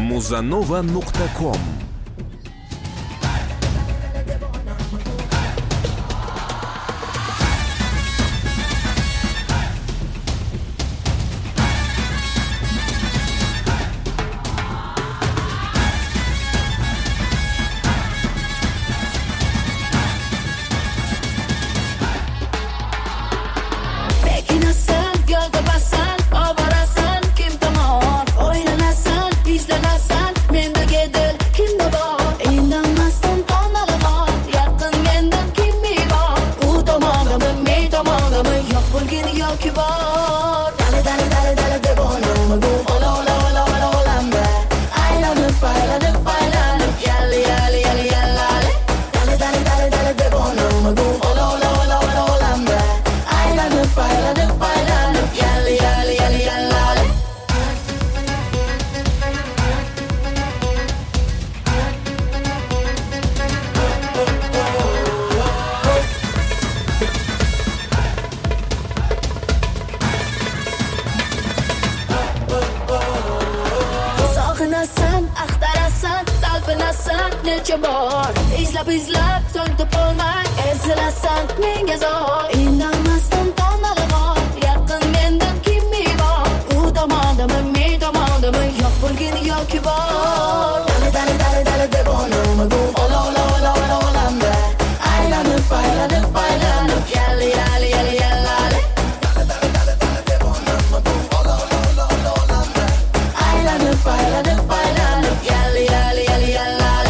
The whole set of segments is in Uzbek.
Muzanova.com. Necha bor izlab so'ng topolmay ezilasan menga zor indamasdan tonalag'on yaqin mendan kimmi bor u tomondami men tomondami yo'q bo'lgin yoki bor dali devonami bu olamda aylanib yali yallali dali devonami bu olamda aylanib yali yallali.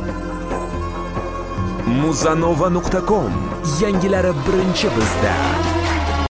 Muzanova.com. Yangilari birinchi bizda.